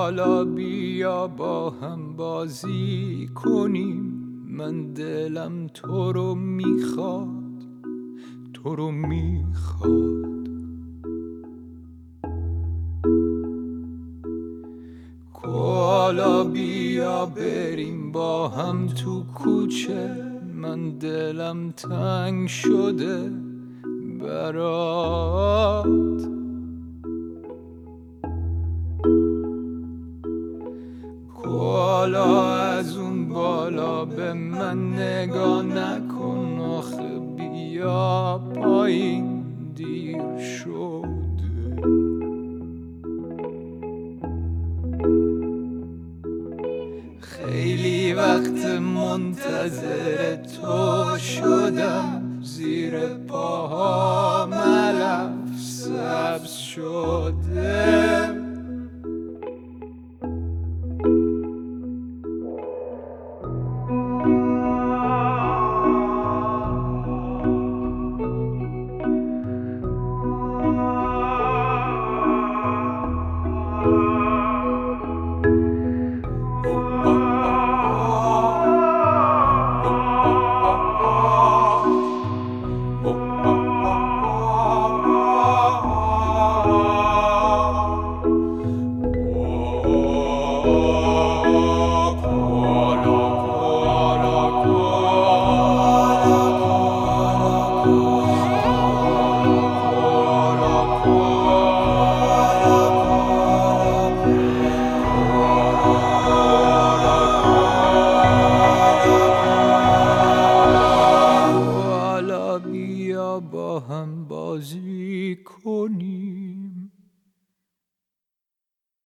حالا بیا با هم بازی کنیم، من دلم تو رو میخواد، تو رو میخواد. حالا بیا بریم با هم تو کوچه، من دلم تنگ شده برات. حالا از اون بالا به من نگاه نکن، آخه بیا پایین دیر شده. خیلی وقت منتظر تو شدم، زیر پاهام علف سبز شده. بیا با هم بازی کنیم.